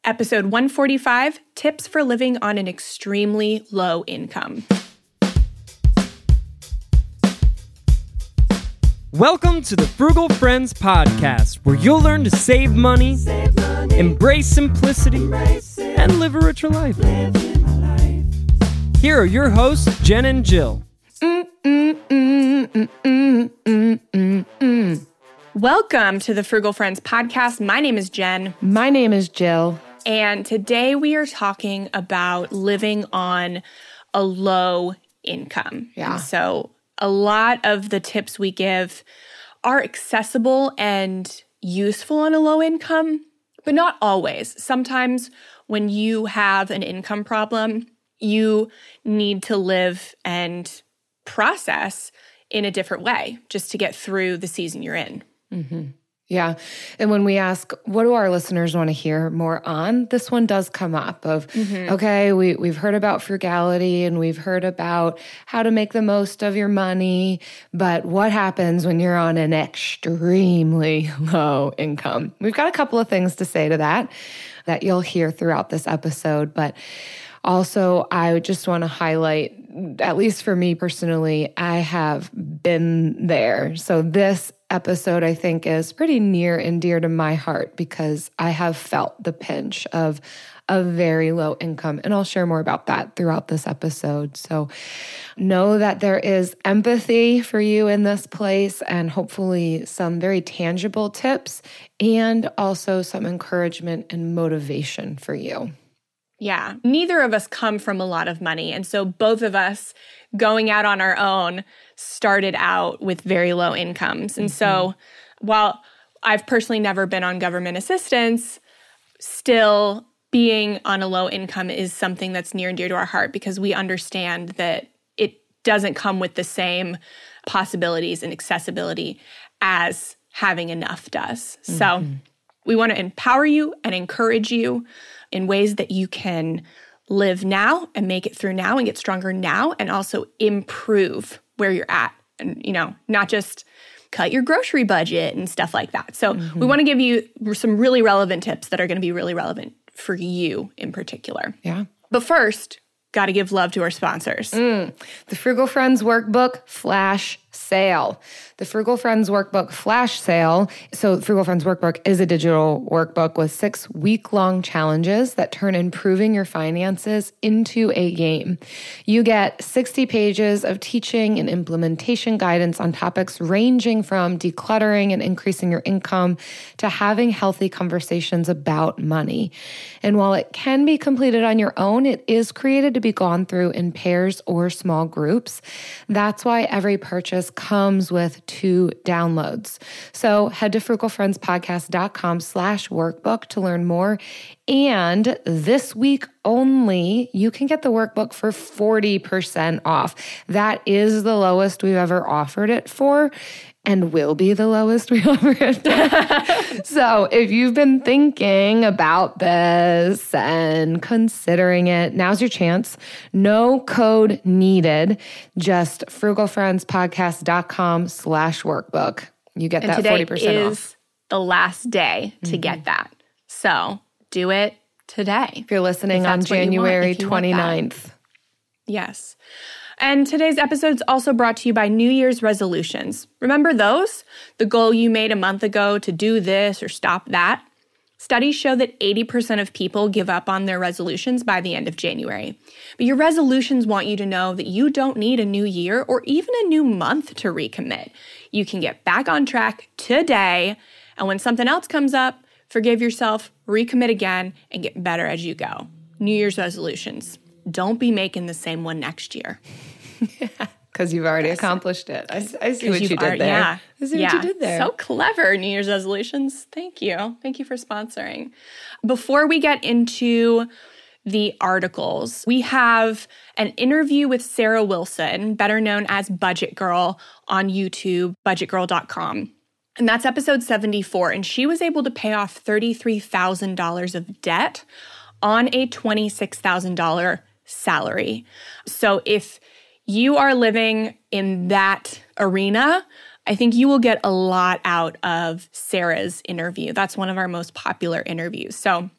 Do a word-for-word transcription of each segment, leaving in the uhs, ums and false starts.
Episode one forty-five, Tips for Living on an Extremely Low Income. Welcome to the Frugal Friends Podcast, where you'll learn to save money, save money embrace simplicity, embrace and live a richer life. life. Here are your hosts, Jen and Jill. Mm, mm, mm, mm, mm, mm, mm, mm. Welcome to the Frugal Friends Podcast. My name is Jen. My name is Jill. And today we are talking about living on a low income. Yeah. And so a lot of the tips we give are accessible and useful on a low income, but not always. Sometimes when you have an income problem, you need to live and process in a different way just to get through the season you're in. Mm-hmm. Yeah. And when we ask, what do our listeners want to hear more on? This one does come up of, mm-hmm. okay, we, we've heard about frugality and we've heard about how to make the most of your money, but what happens when you're on an extremely low income? We've got a couple of things to say to that, that you'll hear throughout this episode, but also I just want to highlight, at least for me personally, I have been there. So this episode, I think, is pretty near and dear to my heart because I have felt the pinch of a very low income. And I'll share more about that throughout this episode. So know that there is empathy for you in this place and hopefully some very tangible tips and also some encouragement and motivation for you. Yeah, neither of us come from a lot of money. And so both of us going out on our own started out with very low incomes. And mm-hmm. so while I've personally never been on government assistance, still being on a low income is something that's near and dear to our heart because we understand that it doesn't come with the same possibilities and accessibility as having enough does. Mm-hmm. So we want to empower you and encourage you in ways that you can live now and make it through now and get stronger now and also improve where you're at and, you know, not just cut your grocery budget and stuff like that. So mm-hmm. we want to give you some really relevant tips that are going to be really relevant for you in particular. Yeah. But first, got to give love to our sponsors. Mm. The Frugal Friends Workbook Flash Sale. The Frugal Friends Workbook Flash Sale. So Frugal Friends Workbook is a digital workbook with six week-long challenges that turn improving your finances into a game. You get sixty pages of teaching and implementation guidance on topics ranging from decluttering and increasing your income to having healthy conversations about money. And while it can be completed on your own, it is created to be gone through in pairs or small groups. That's why every purchase comes with two downloads. So head to frugalfriendspodcast.com slash workbook to learn more. And this week only, you can get the workbook for forty percent off. That is the lowest we've ever offered it for and will be the lowest we offer it. So if you've been thinking about this and considering it, now's your chance. No code needed. Just frugalfriendspodcast.com slash workbook. You get and that forty percent today off. is the last day to mm-hmm. get that. So do it today. If you're listening if on January twenty-ninth. Yes. And today's episode is also brought to you by New Year's resolutions. Remember those? The goal you made a month ago to do this or stop that? Studies show that eighty percent of people give up on their resolutions by the end of January. But your resolutions want you to know that you don't need a new year or even a new month to recommit. You can get back on track today, and when something else comes up, forgive yourself, recommit again, and get better as you go. New Year's resolutions. Don't be making the same one next year. Because you've already yes. accomplished it. I, I see what you did already, there. Yeah. I see yeah. what you did there. So clever, New Year's resolutions. Thank you. Thank you for sponsoring. Before we get into the articles, we have an interview with Sarah Wilson, better known as Budget Girl on YouTube, budget girl dot com. And that's episode seventy-four. And she was able to pay off thirty-three thousand dollars of debt on a twenty-six thousand dollars salary. So if you are living in that arena, I think you will get a lot out of Sarah's interview. That's one of our most popular interviews. So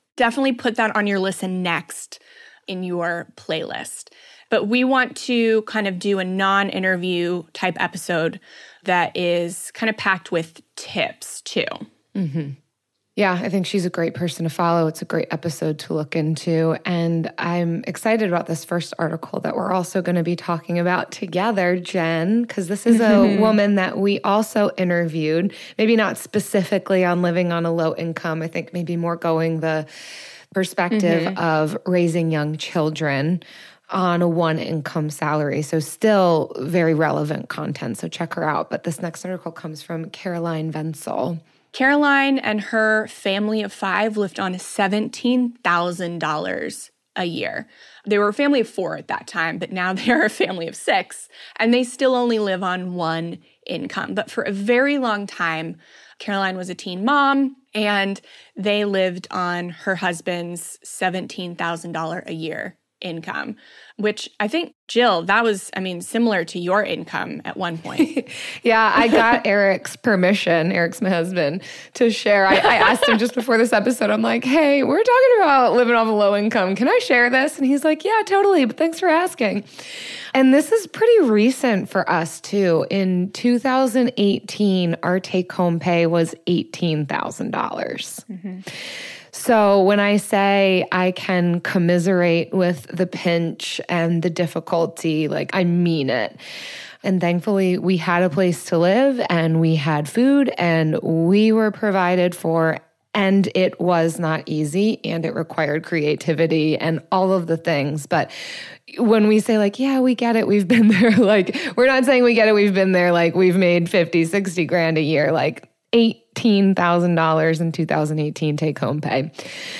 definitely put that on your listen next in your playlist. But we want to kind of do a non-interview type episode that is kind of packed with tips too. Mm-hmm. Yeah, I think she's a great person to follow. It's a great episode to look into. And I'm excited about this first article that we're also going to be talking about together, Jen, because this is a woman that we also interviewed, maybe not specifically on living on a low income. I think maybe more going the perspective mm-hmm. of raising young children on a one income salary. So still very relevant content. So check her out. But this next article comes from Caroline Wenzel. Caroline and her family of five lived on seventeen thousand dollars a year. They were a family of four at that time, but now they're a family of six, and they still only live on one income. But for a very long time, Caroline was a teen mom, and they lived on her husband's seventeen thousand dollars a year income, which I think, Jill, that was, I mean, similar to your income at one point. Yeah, I got Eric's permission, Eric's my husband, to share. I, I asked him just before this episode, I'm like, hey, we're talking about living off a low income. Can I share this? And he's like, yeah, totally, but thanks for asking. And this is pretty recent for us too. In two thousand eighteen, our take-home pay was eighteen thousand dollars. Mm-hmm. So when I say I can commiserate with the pinch and the difficulty, like I mean it. And thankfully, we had a place to live and we had food and we were provided for. And it was not easy and it required creativity and all of the things. But when we say like, yeah, we get it, we've been there, like, we're not saying we get it, we've been there, like we've made fifty, sixty grand a year, like eighteen thousand dollars in two thousand eighteen take-home pay.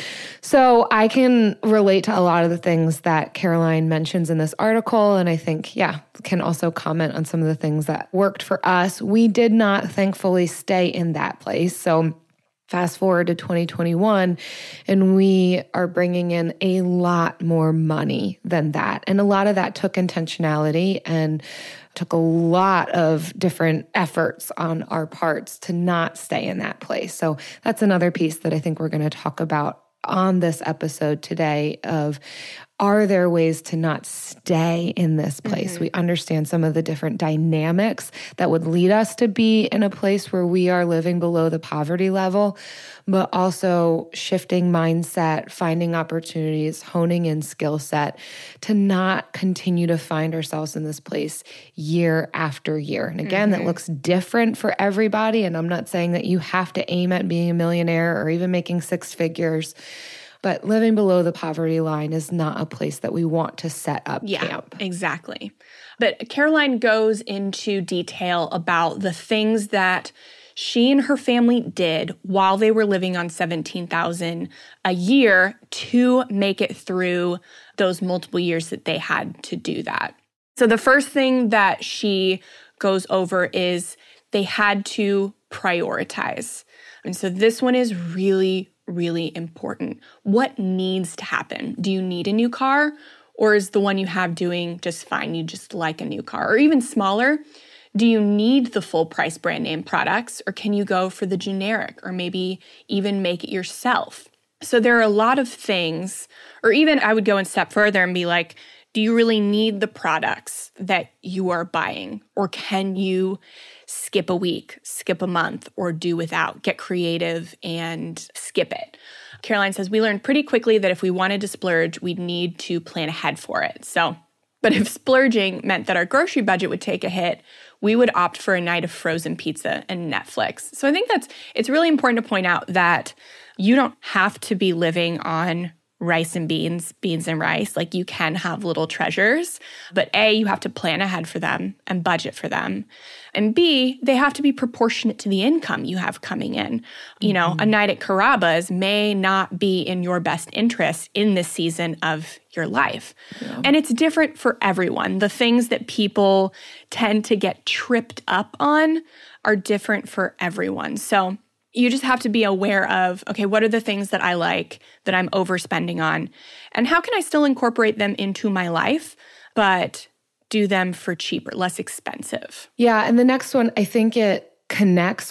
So I can relate to a lot of the things that Caroline mentions in this article. And I think, yeah, can also comment on some of the things that worked for us. We did not, thankfully, stay in that place. So fast forward to twenty twenty-one, and we are bringing in a lot more money than that. And a lot of that took intentionality and took a lot of different efforts on our parts to not stay in that place. So that's another piece that I think we're going to talk about on this episode today of, are there ways to not stay in this place? Mm-hmm. We understand some of the different dynamics that would lead us to be in a place where we are living below the poverty level, but also shifting mindset, finding opportunities, honing in skill set to not continue to find ourselves in this place year after year. And again, mm-hmm. that looks different for everybody. And I'm not saying that you have to aim at being a millionaire or even making six figures. But living below the poverty line is not a place that we want to set up yeah, camp. Exactly. But Caroline goes into detail about the things that she and her family did while they were living on seventeen thousand dollars a year to make it through those multiple years that they had to do that. So the first thing that she goes over is they had to prioritize. And so this one is really really important. What needs to happen? Do you need a new car? Or is the one you have doing just fine? You just like a new car? Or even smaller, do you need the full price brand name products? Or can you go for the generic or maybe even make it yourself? So there are a lot of things, or even I would go a step further and be like, do you really need the products that you are buying? Or can you skip a week, skip a month, or do without? Get creative and skip it. Caroline says, we learned pretty quickly that if we wanted to splurge, we'd need to plan ahead for it. So, but if splurging meant that our grocery budget would take a hit, we would opt for a night of frozen pizza and Netflix. So I think that's, it's really important to point out that you don't have to be living on rice and beans, beans and rice. Like you can have little treasures, but A, you have to plan ahead for them and budget for them. And B, they have to be proportionate to the income you have coming in. You know, mm-hmm. a night at Carrabba's may not be in your best interest in this season of your life. Yeah. And it's different for everyone. The things that people tend to get tripped up on are different for everyone. So you just have to be aware of, okay, what are the things that I like that I'm overspending on? And how can I still incorporate them into my life, but do them for cheaper, less expensive? Yeah, and the next one, I think it connects with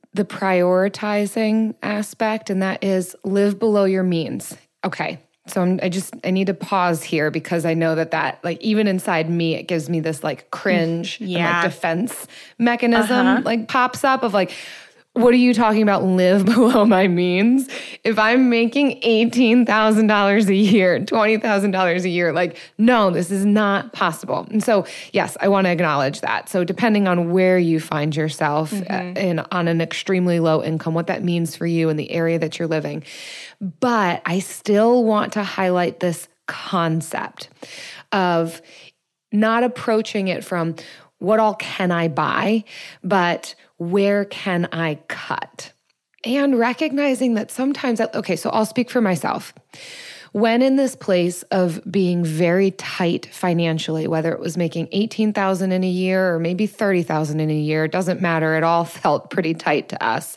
the prioritizing aspect, and that is live below your means. Okay. So I'm, I just, I need to pause here because I know that that, like, even inside me, it gives me this like cringe yeah. and like defense mechanism uh-huh. like pops up of like, what are you talking about? Live below my means? If I'm making eighteen thousand dollars a year, twenty thousand dollars a year, like, no, this is not possible. And so, yes, I want to acknowledge that. So depending on where you find yourself mm-hmm. in on an extremely low income, what that means for you in the area that you're living. But I still want to highlight this concept of not approaching it from what all can I buy, but where can I cut? And recognizing that sometimes, okay, so I'll speak for myself. When in this place of being very tight financially, whether it was making eighteen thousand dollars in a year or maybe thirty thousand dollars in a year, it doesn't matter. It all felt pretty tight to us.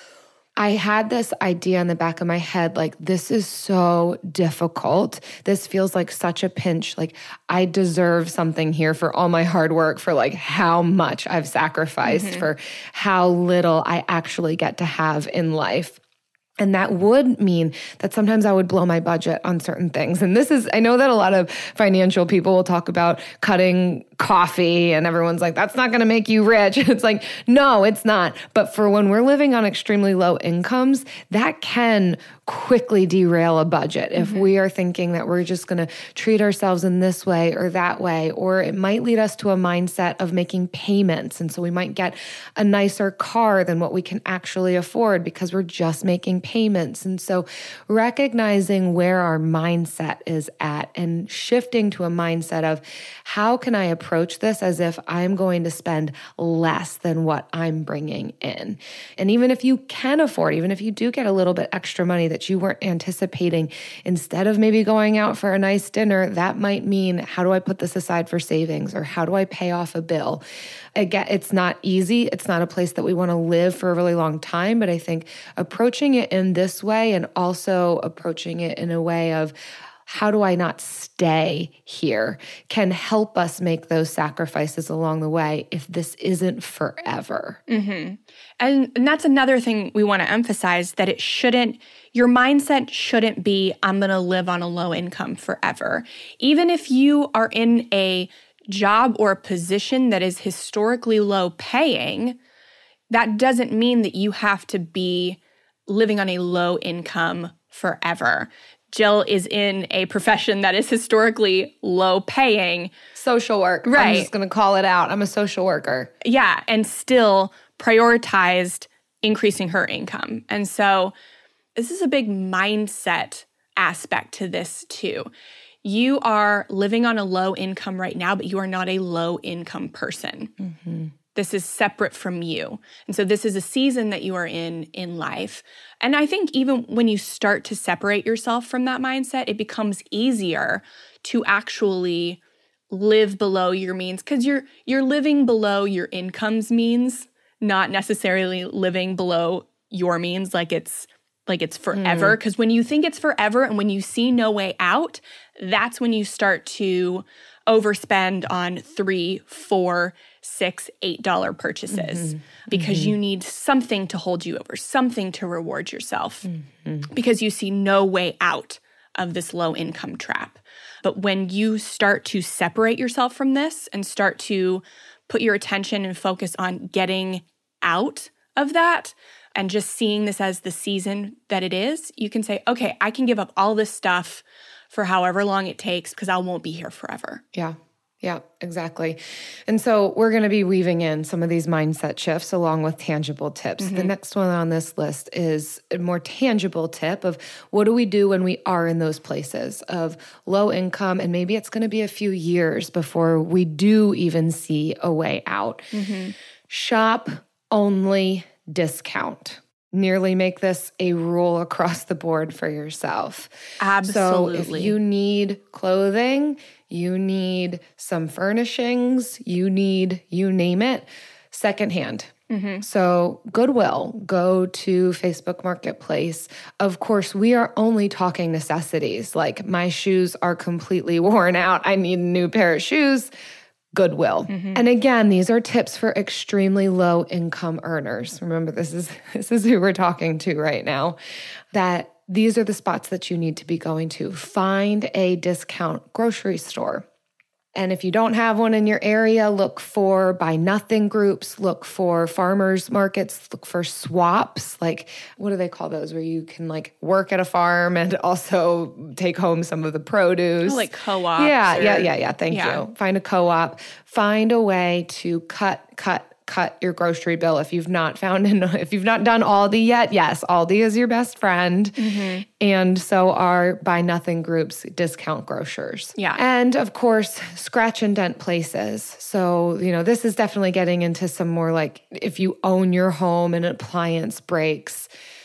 I had this idea in the back of my head, like, this is so difficult. This feels like such a pinch. Like, I deserve something here for all my hard work, for like how much I've sacrificed, mm-hmm. for how little I actually get to have in life. And that would mean that sometimes I would blow my budget on certain things. And this is, I know that a lot of financial people will talk about cutting coffee and everyone's like, that's not going to make you rich. It's like, no, it's not. But for when we're living on extremely low incomes, that can quickly derail a budget if mm-hmm. we are thinking that we're just going to treat ourselves in this way or that way, or it might lead us to a mindset of making payments. And so we might get a nicer car than what we can actually afford because we're just making payments. And so recognizing where our mindset is at and shifting to a mindset of how can I approach this as if I'm going to spend less than what I'm bringing in. And even if you can afford, even if you do get a little bit extra money that you weren't anticipating, instead of maybe going out for a nice dinner, that might mean, how do I put this aside for savings, or how do I pay off a bill? Again, it's not easy. It's not a place that we want to live for a really long time, but I think approaching it in this way and also approaching it in a way of, how do I not stay here, can help us make those sacrifices along the way if this isn't forever. Mm-hmm. And, and that's another thing we want to emphasize, that it shouldn't, your mindset shouldn't be, I'm going to live on a low income forever. Even if you are in a job or a position that is historically low paying, that doesn't mean that you have to be living on a low income forever. Jill is in a profession that is historically low paying. Social work. Right. I'm just going to call it out. I'm a social worker. Yeah. And still prioritized increasing her income. And so this is a big mindset aspect to this too. You are living on a low income right now, but you are not a low income person. Mm-hmm. This is separate from you. And so this is a season that you are in in life. And I think even when you start to separate yourself from that mindset, it becomes easier to actually live below your means, because you're you're living below your income's means, not necessarily living below your means like it's like it's forever. Because mm. when you think it's forever and when you see no way out, that's when you start to overspend on three, four, six, eight dollar purchases mm-hmm. because mm-hmm. you need something to hold you over, something to reward yourself mm-hmm. because you see no way out of this low income trap. But when you start to separate yourself from this and start to put your attention and focus on getting out of that and just seeing this as the season that it is, you can say, okay, I can give up all this stuff for however long it takes because I won't be here forever. Yeah. Yeah, exactly. And so we're going to be weaving in some of these mindset shifts along with tangible tips. Mm-hmm. The next one on this list is a more tangible tip of what do we do when we are in those places of low income, and maybe it's going to be a few years before we do even see a way out. Mm-hmm. Shop only discount. Nearly make this a rule across the board for yourself. Absolutely. So if you need clothing, you need some furnishings, you need, you name it, secondhand. Mm-hmm. So Goodwill, go to Facebook Marketplace. Of course, we are only talking necessities. Like my shoes are completely worn out. I need a new pair of shoes. Goodwill. Mm-hmm. And again, these are tips for extremely low income earners. Remember, this is this is who we're talking to right now. That these are the spots that you need to be going to. Find a discount grocery store. And if you don't have one in your area, look for buy nothing groups, look for farmers markets, look for swaps. Like, what do they call those? Where you can like work at a farm and also take home some of the produce. Oh, like co-ops. Yeah, or, yeah, yeah, yeah. Thank yeah. you. Find a co-op. Find a way to cut, cut, cut your grocery bill. If you've not found, if you've not done Aldi yet, yes, Aldi is your best friend. Mm-hmm. And so are buy nothing groups, discount grocers. Yeah. And of course, scratch and dent places. So, you know, this is definitely getting into some more like if you own your home and an appliance breaks,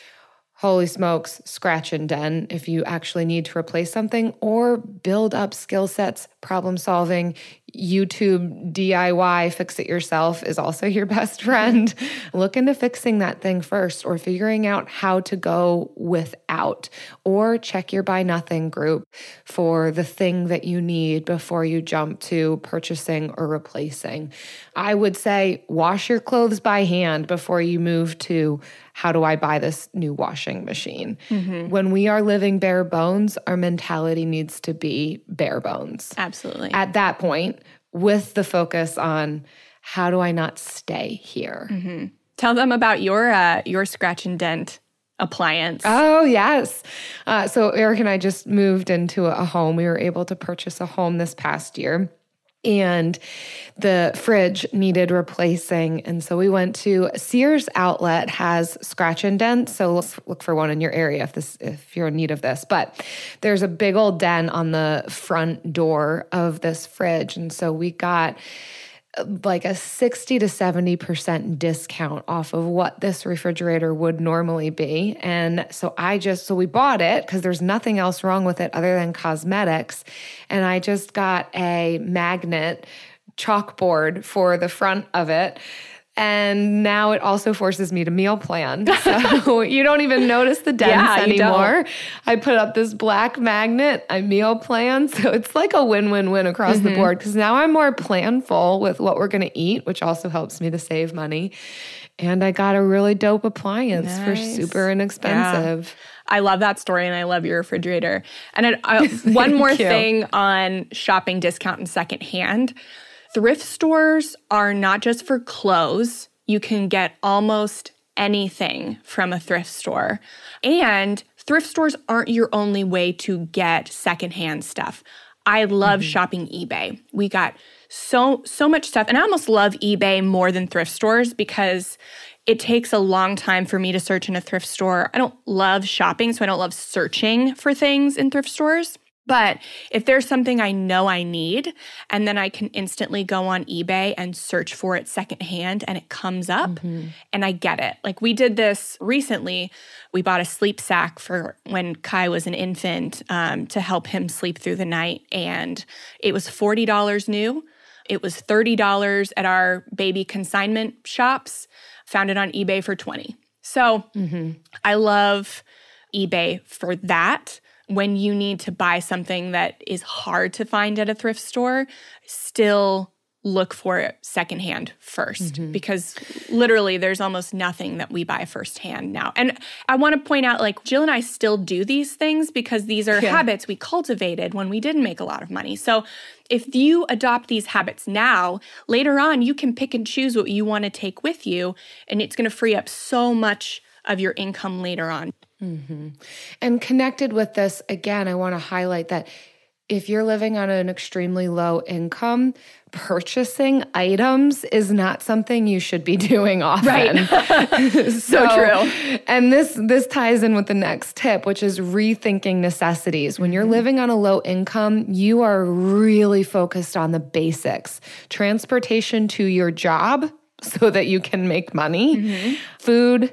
holy smokes, scratch and dent if you actually need to replace something or build up skill sets, problem solving. YouTube D I Y, fix it yourself is also your best friend. Look into fixing that thing first or figuring out how to go without, or check your buy nothing group for the thing that you need before you jump to purchasing or replacing. I would say wash your clothes by hand before you move to how do I buy this new washing machine? Mm-hmm. When we are living bare bones, our mentality needs to be bare bones. Absolutely. At that point, with the focus on how do I not stay here? Mm-hmm. Tell them about your uh, your scratch and dent appliance. Oh, yes. Uh, so Eric and I just moved into a home. We were able to purchase a home this past year. And the fridge needed replacing. And so we went to Sears Outlet has scratch and dent. So let's look for one in your area if this if you're in need of this. But there's a big old dent on the front door of this fridge. And so we got like a sixty to seventy percent discount off of what this refrigerator would normally be. And so I just, so we bought it because there's nothing else wrong with it other than cosmetics. And I just got a magnet chalkboard for the front of it. And now it also forces me to meal plan. So you don't even notice the dents yeah, anymore. I put up this black magnet, I meal plan. So it's like a win-win-win across mm-hmm. the board because now I'm more planful with what we're going to eat, which also helps me to save money. And I got a really dope appliance nice. for super inexpensive. Yeah. I love that story and I love your refrigerator. And I, I, one more you. thing on shopping discount and secondhand. Thrift stores are not just for clothes. You can get almost anything from a thrift store. And thrift stores aren't your only way to get secondhand stuff. I love mm-hmm. shopping eBay. We got so, so much stuff. And I almost love eBay more than thrift stores because it takes a long time for me to search in a thrift store. I don't love shopping, so I don't love searching for things in thrift stores. But if there's something I know I need, and then I can instantly go on eBay and search for it secondhand, and it comes up, mm-hmm. and I get it. Like we did this recently. We bought a sleep sack for when Kai was an infant um, to help him sleep through the night, and it was forty dollars new. It was thirty dollars at our baby consignment shops. Found it on eBay for twenty dollars. So mm-hmm. I love eBay for that. When you need to buy something that is hard to find at a thrift store, still look for it secondhand first mm-hmm. because literally there's almost nothing that we buy firsthand now. And I want to point out, like, Jill and I still do these things because these are yeah. habits we cultivated when we didn't make a lot of money. So if you adopt these habits now, later on you can pick and choose what you want to take with you, and it's going to free up so much of your income later on. Mm-hmm. And connected with this, again, I want to highlight that if you're living on an extremely low income, purchasing items is not something you should be doing often. Right. so, so true. And this this ties in with the next tip, which is rethinking necessities. When you're living on a low income, you are really focused on the basics. Transportation to your job so that you can make money, mm-hmm. food,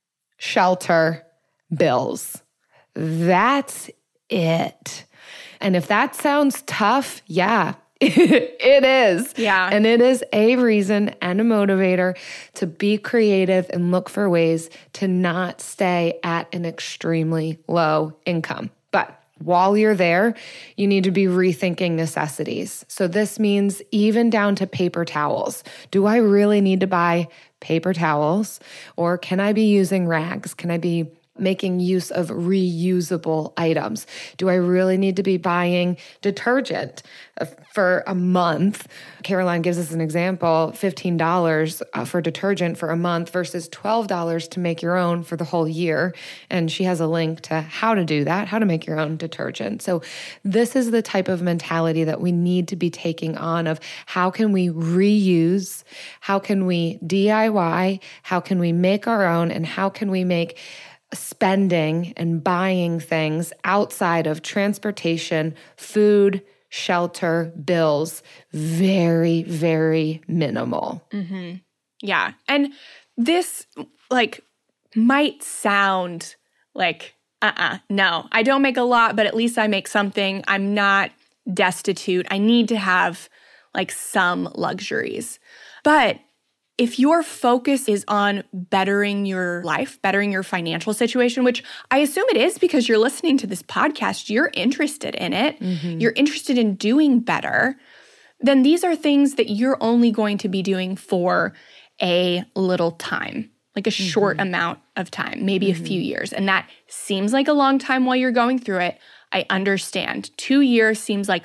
shelter, bills. That's it. And if that sounds tough, yeah, it is. Yeah. And it is a reason and a motivator to be creative and look for ways to not stay at an extremely low income. But while you're there, you need to be rethinking necessities. So this means even down to paper towels. Do I really need to buy paper towels? Or can I be using rags? Can I be making use of reusable items? Do I really need to be buying detergent for a month? Caroline gives us an example, fifteen dollars for detergent for a month versus twelve dollars to make your own for the whole year. And she has a link to how to do that, how to make your own detergent. So this is the type of mentality that we need to be taking on of how can we reuse, how can we D I Y, how can we make our own, and how can we make spending and buying things outside of transportation, food, shelter, bills, very, very minimal. Mm-hmm. Yeah. And this like might sound like, uh-uh, no, I don't make a lot, but at least I make something. I'm not destitute. I need to have like some luxuries. But if your focus is on bettering your life, bettering your financial situation, which I assume it is because you're listening to this podcast, you're interested in it, mm-hmm. you're interested in doing better, then these are things that you're only going to be doing for a little time, like a mm-hmm. short amount of time, maybe mm-hmm. a few years. And that seems like a long time while you're going through it. I understand. Two years seems like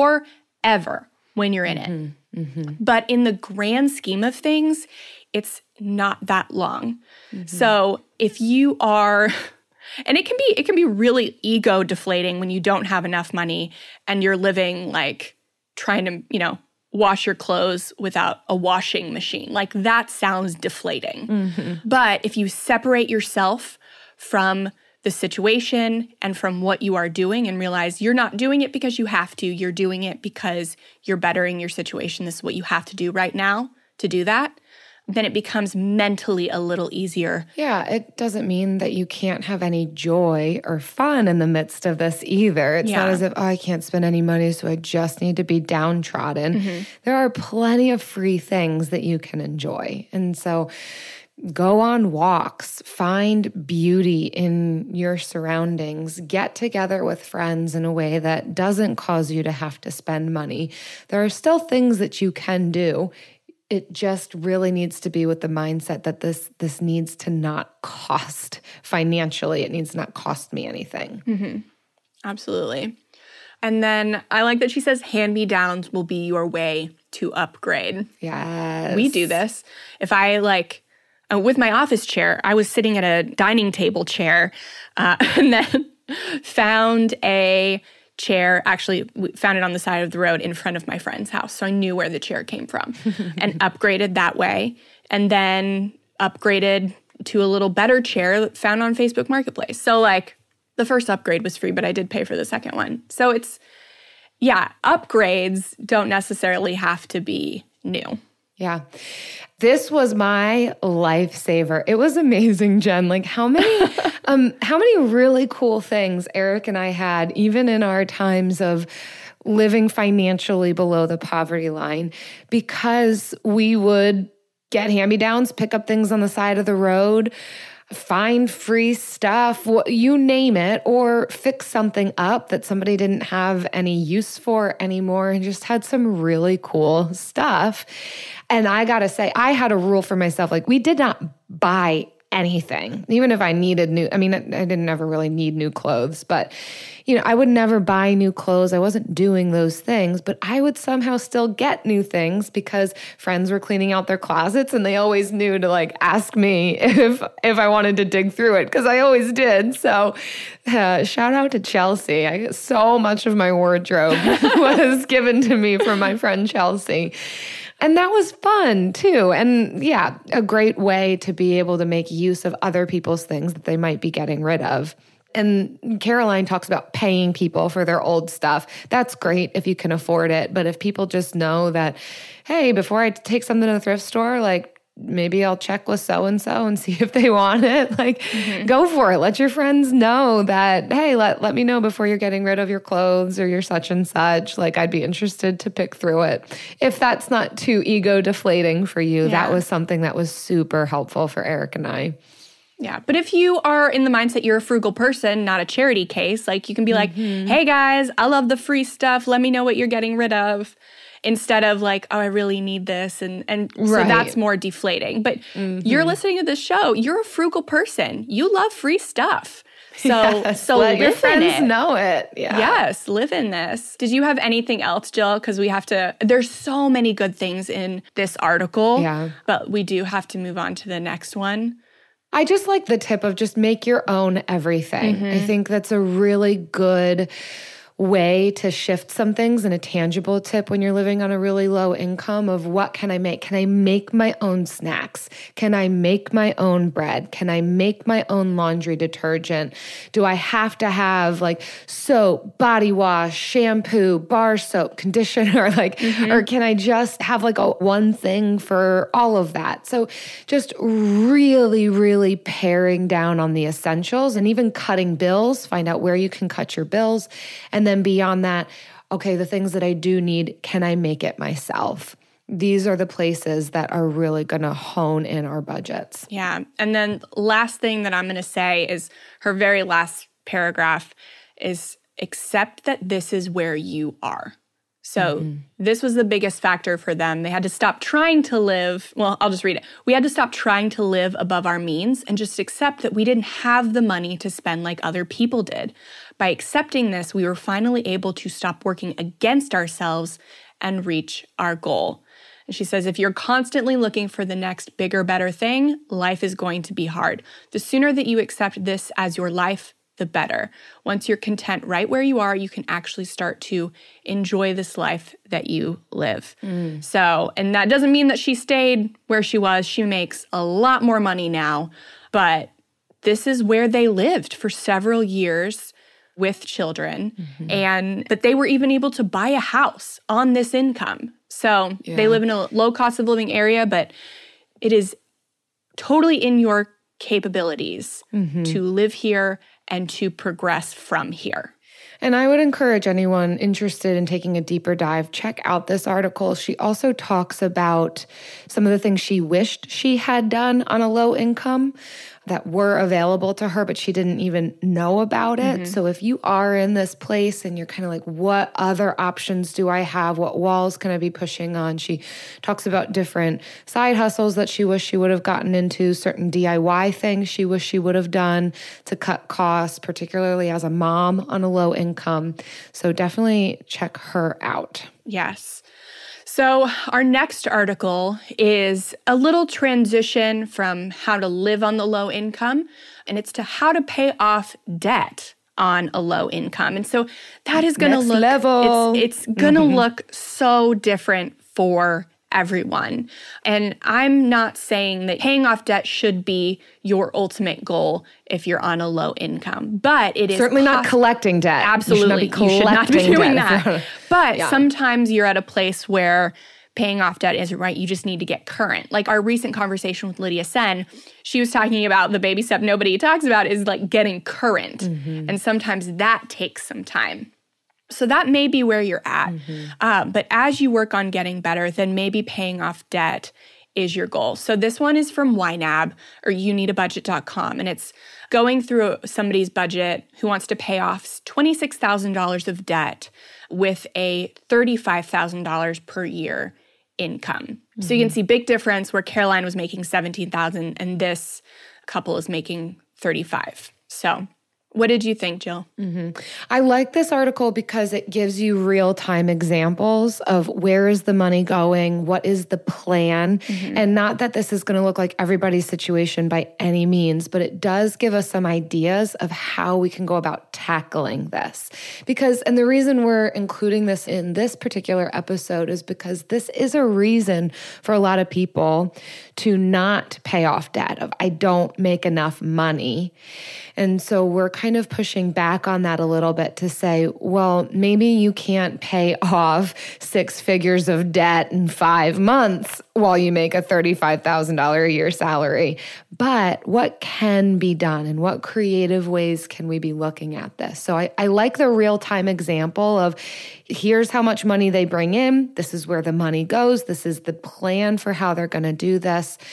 forever when you're in mm-hmm. it. Mm-hmm. But in the grand scheme of things, it's not that long. Mm-hmm. So if you are, and it can be, it can be really ego deflating when you don't have enough money and you're living like trying to, you know, wash your clothes without a washing machine. Like that sounds deflating. Mm-hmm. But if you separate yourself from the situation and from what you are doing and realize you're not doing it because you have to, you're doing it because you're bettering your situation. This is what you have to do right now to do that. Then it becomes mentally a little easier. Yeah, it doesn't mean that you can't have any joy or fun in the midst of this either. It's yeah. not as if, oh, I can't spend any money, so I just need to be downtrodden. Mm-hmm. There are plenty of free things that you can enjoy. And so go on walks, find beauty in your surroundings, get together with friends in a way that doesn't cause you to have to spend money. There are still things that you can do. It just really needs to be with the mindset that this this needs to not cost financially. It needs to not cost me anything. Mm-hmm. Absolutely. And then I like that she says hand-me-downs will be your way to upgrade. Yes. We do this. If I like... Uh, with my office chair, I was sitting at a dining table chair uh, and then found a chair, actually found it on the side of the road in front of my friend's house. So I knew where the chair came from and upgraded that way. And then upgraded to a little better chair found on Facebook Marketplace. So like the first upgrade was free, but I did pay for the second one. So it's, yeah, upgrades don't necessarily have to be new. Yeah. This was my lifesaver. It was amazing, Jen. Like how many, um, how many really cool things Eric and I had, even in our times of living financially below the poverty line, because we would get hand-me-downs, pick up things on the side of the road, find free stuff, you name it, or fix something up that somebody didn't have any use for anymore and just had some really cool stuff. And I gotta say, I had a rule for myself, like we did not buy anything, even if I needed new, I mean, I didn't ever really need new clothes, but you know, I would never buy new clothes. I wasn't doing those things, but I would somehow still get new things because friends were cleaning out their closets and they always knew to like ask me if, if I wanted to dig through it because I always did. So uh, shout out to Chelsea. I, so much of my wardrobe was given to me from my friend Chelsea. And that was fun too. And yeah, a great way to be able to make use of other people's things that they might be getting rid of. And Caroline talks about paying people for their old stuff. That's great if you can afford it. But if people just know that, hey, before I take something to the thrift store, like maybe I'll check with so-and-so and see if they want it. Like, mm-hmm. go for it. Let your friends know that, hey, let, let me know before you're getting rid of your clothes or your such and such. Like, I'd be interested to pick through it. If that's not too ego deflating for you, yeah. That was something that was super helpful for Eric and I. Yeah. But if you are in the mindset you're a frugal person, not a charity case, like you can be like, Mm-hmm. hey guys, I love the free stuff. Let me know what you're getting rid of. Instead of like, oh, I really need this. And, and so Right. that's more deflating. But you're listening to this show. You're a frugal person. You love free stuff. So, Yes, so let your live in friends it. know it. Yeah. Yes, live in this. Did you have anything else, Jill? Because we have to, there's so many good things in this article. Yeah. But we do have to move on to the next one. I just like the tip of just make your own everything. Mm-hmm. I think that's a really good way to shift some things, and a tangible tip when you're living on a really low income of what can I make? Can I make my own snacks? Can I make my own bread? Can I make my own laundry detergent? Do I have to have like soap, body wash, shampoo, bar soap, conditioner? Like, Mm-hmm. or can I just have like a one thing for all of that? So just really, really paring down on the essentials and even cutting bills, find out where you can cut your bills. And then beyond that, okay, the things that I do need, can I make it myself? These are the places that are really going to hone in our budgets. Yeah. And then last thing that I'm going to say is her very last paragraph is accept that this is where you are. So mm-hmm. this was the biggest factor for them. They had to stop trying to live. Well, I'll just read it. We had to stop trying to live above our means and just accept that we didn't have the money to spend like other people did. By accepting this, we were finally able to stop working against ourselves and reach our goal. And she says, if you're constantly looking for the next bigger, better thing, life is going to be hard. The sooner that you accept this as your life, the better. Once you're content right where you are, you can actually start to enjoy this life that you live. Mm. So, and that doesn't mean that she stayed where she was. She makes a lot more money now, but this is where they lived for several years with children. Mm-hmm. And but they were even able to buy a house on this income. So yeah. They live in a low cost of living area, but it is totally in your capabilities mm-hmm. to live here and to progress from here. And I would encourage anyone interested in taking a deeper dive, check out this article. She also talks about some of the things she wished she had done on a low income that were available to her, but she didn't even know about it. Mm-hmm. So if you are in this place and you're kind of like, what other options do I have? What walls can I be pushing on? She talks about different side hustles that she wished she would have gotten into, certain D I Y things she wished she would have done to cut costs, particularly as a mom on a low income. So definitely check her out. Yes. So our next article is a little transition from how to live on the low income, and it's to how to pay off debt on a low income. And so that is going to look level. It's, it's going to mm-hmm. look so different for everyone. And I'm not saying that paying off debt should be your ultimate goal if you're on a low income, but it is certainly poss- not collecting debt. Absolutely. You should not be, you should not be doing debt. that. But yeah. sometimes you're at a place where paying off debt isn't right. You just need to get current. Like our recent conversation with Lydia Sen, she was talking about the baby step nobody talks about is like getting current. Mm-hmm. And sometimes that takes some time. So that may be where you're at. Mm-hmm. Uh, but as you work on getting better, then maybe paying off debt is your goal. So this one is from Y NAB or you need a budget dot com. And it's going through somebody's budget who wants to pay off twenty-six thousand dollars of debt with a thirty-five thousand dollars per year income. Mm-hmm. So you can see big difference where Caroline was making seventeen thousand dollars and this couple is making thirty-five. So what did you think, Jill? Mm-hmm. I like this article because it gives you real-time examples of where is the money going, what is the plan, mm-hmm. and not that this is going to look like everybody's situation by any means, but it does give us some ideas of how we can go about tackling this. Because, and the reason we're including this in this particular episode is because this is a reason for a lot of people to not pay off debt of I don't make enough money. And so we're kind of pushing back on that a little bit to say, well, maybe you can't pay off six figures of debt in five months while you make a thirty-five thousand dollars a year salary. But what can be done and what creative ways can we be looking at this? So I, I like the real-time example of here's how much money they bring in. This is where the money goes. This is the plan for how they're going to do this.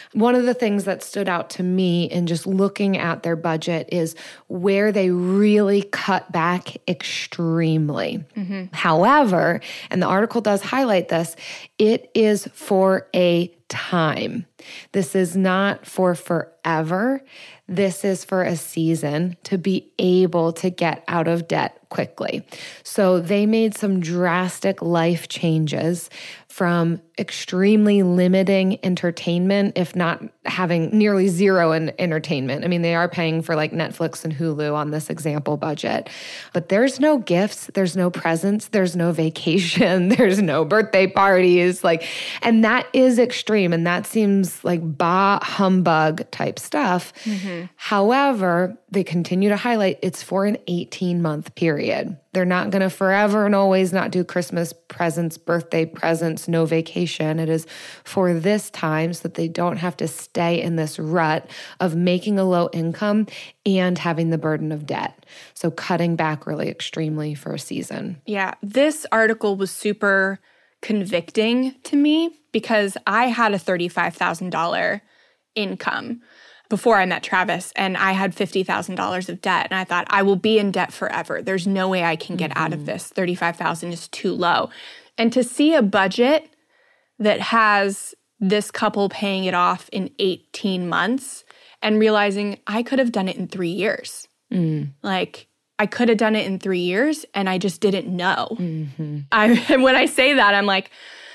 One of the things that stood out to me in just looking at their budget is where they really cut back extremely. Mm-hmm. However, and the article does highlight this, it is for a time. This is not for forever. This is for a season to be able to get out of debt quickly. So they made some drastic life changes from extremely limiting entertainment, if not having nearly zero in entertainment. I mean, they are paying for like Netflix and Hulu on this example budget, but there's no gifts, there's no presents, there's no vacation, there's no birthday parties, like, and that is extreme, and that seems like bah humbug type stuff. Mm-hmm. However, they continue to highlight it's for an eighteen month period. They're not going to forever and always not do Christmas presents, birthday presents, no vacation. It is for this time so that they don't have to stay in this rut of making a low income and having the burden of debt. So cutting back really extremely for a season. Yeah, this article was super convicting to me because I had a thirty-five thousand dollars income before I met Travis, and I had fifty thousand dollars of debt. And I thought, I will be in debt forever. There's no way I can get mm-hmm. out of this. thirty-five thousand dollars is too low. And to see a budget that has this couple paying it off in eighteen months and realizing I could have done it in three years. Mm. Like, I could have done it in three years, and I just didn't know. Mm-hmm. I, and when I say that, I'm like,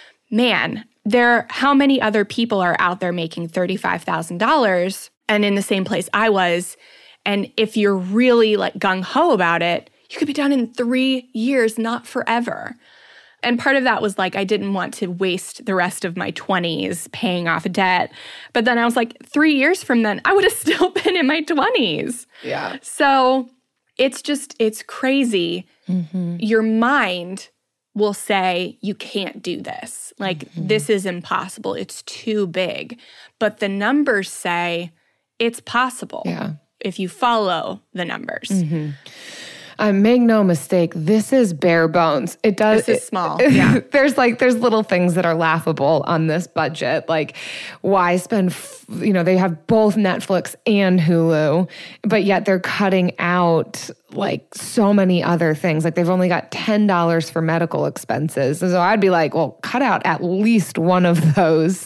man, there. how many other people are out there making thirty-five thousand dollars and in the same place I was? And if you're really like gung-ho about it, you could be done in three years, not forever. And part of that was like, I didn't want to waste the rest of my twenties paying off debt. But then I was like, three years from then, I would have still been in my twenties. Yeah. So it's just, it's crazy. Mm-hmm. Your mind will say, you can't do this. Like, mm-hmm. this is impossible. It's too big. But the numbers say it's possible. Yeah. If you follow the numbers. Mm-hmm. Uh, make no mistake, this is bare bones. It does. This is small. Yeah. there's like, there's little things that are laughable on this budget. Like, why spend, f- you know, they have both Netflix and Hulu, but yet they're cutting out like so many other things. Like, they've only got ten dollars for medical expenses. So I'd be like, well, cut out at least one of those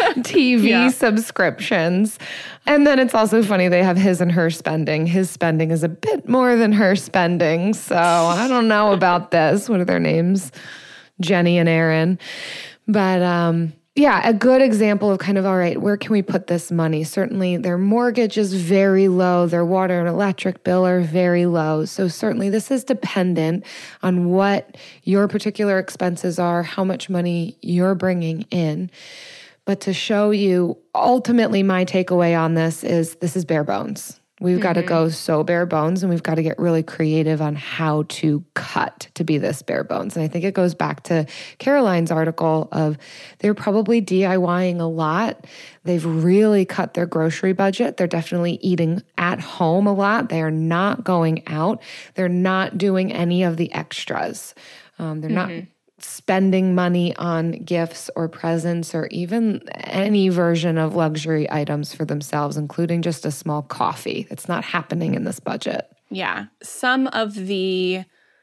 T V yeah. subscriptions. And then it's also funny, they have his and her spending. His spending is a bit more than her spending. So I don't know about this. What are their names? Jenny and Aaron. But um, yeah, a good example of kind of, all right, where can we put this money? Certainly their mortgage is very low. Their water and electric bill are very low. So certainly this is dependent on what your particular expenses are, how much money you're bringing in. But to show you, ultimately my takeaway on this is this is bare bones. We've mm-hmm. got to go so bare bones, and we've got to get really creative on how to cut to be this bare bones. And I think it goes back to Caroline's article of they're probably DIYing a lot. They've really cut their grocery budget. They're definitely eating at home a lot. They are not going out. They're not doing any of the extras. Um, they're mm-hmm. not spending money on gifts or presents or even any version of luxury items for themselves, including just a small coffee. It's not happening in this budget. Yeah. Some of the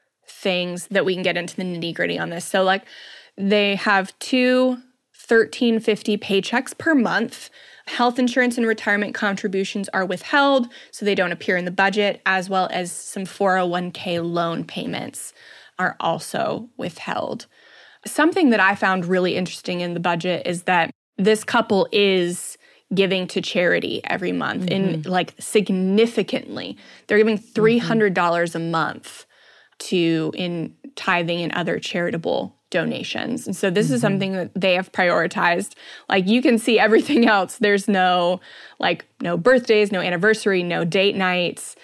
things that we can get into the nitty-gritty on this. So like they have two thirteen fifty paychecks per month. Health insurance and retirement contributions are withheld, so they don't appear in the budget, as well as some four oh one k loan payments are also withheld. Something that I found really interesting in the budget is that this couple is giving to charity every month mm-hmm. in like significantly. They're giving three hundred dollars mm-hmm. a month to in tithing and other charitable donations. And so this mm-hmm. is something that they have prioritized. Like you can see everything else. There's no like no birthdays, no anniversary, no date nights,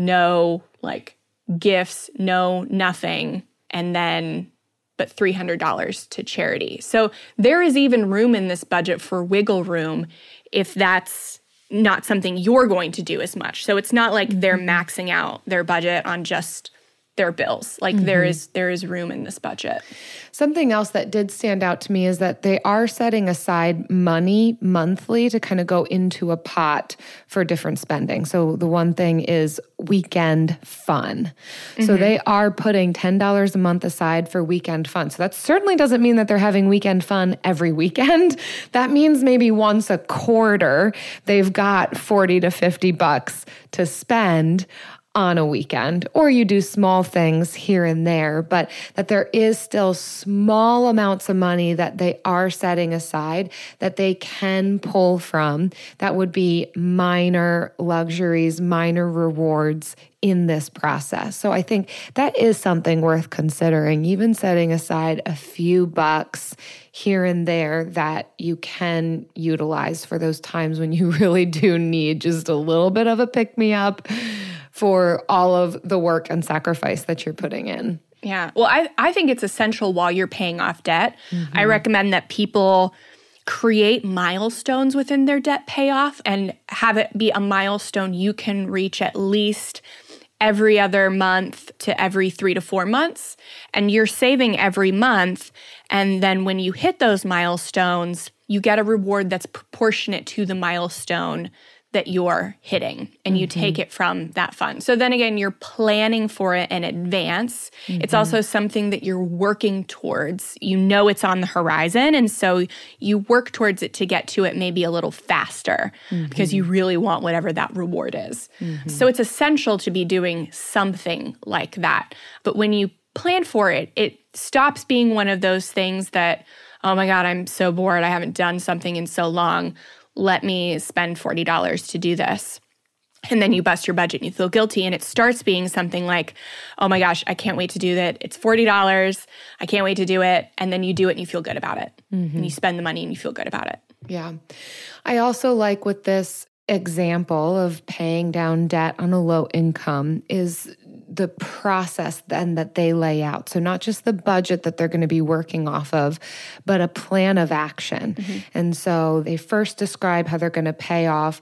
no like gifts, no nothing, and then but three hundred dollars to charity. So there is even room in this budget for wiggle room if that's not something you're going to do as much. So it's not like they're maxing out their budget on just their bills. Like mm-hmm. there is there is room in this budget. Something else that did stand out to me is that they are setting aside money monthly to kind of go into a pot for different spending. So the one thing is weekend fun. Mm-hmm. So they are putting ten dollars a month aside for weekend fun. So that certainly doesn't mean that they're having weekend fun every weekend. That means maybe once a quarter, they've got forty to fifty bucks to spend on a weekend, or you do small things here and there, but that there is still small amounts of money that they are setting aside that they can pull from that would be minor luxuries, minor rewards in this process. So I think that is something worth considering, even setting aside a few bucks here and there that you can utilize for those times when you really do need just a little bit of a pick-me-up for all of the work and sacrifice that you're putting in. Yeah. Well, I, I think it's essential while you're paying off debt. Mm-hmm. I recommend that people create milestones within their debt payoff and have it be a milestone you can reach at least every other month to every three to four months. And you're saving every month. And then when you hit those milestones, you get a reward that's proportionate to the milestone that you're hitting, and you mm-hmm. take it from that fund. So then again, you're planning for it in advance. Mm-hmm. It's also something that you're working towards. You know it's on the horizon, and so you work towards it to get to it maybe a little faster mm-hmm. because you really want whatever that reward is. Mm-hmm. So it's essential to be doing something like that. But when you plan for it, it stops being one of those things that, oh my God, I'm so bored. I haven't done something in so long. Let me spend forty dollars to do this. And then you bust your budget and you feel guilty. And it starts being something like, oh my gosh, I can't wait to do that. It's forty dollars. I can't wait to do it. And then you do it and you feel good about it. Mm-hmm. And you spend the money and you feel good about it. Yeah. I also like with this example of paying down debt on a low income is the process then that they lay out. So not just the budget that they're going to be working off of, but a plan of action. Mm-hmm. And so they first describe how they're going to pay off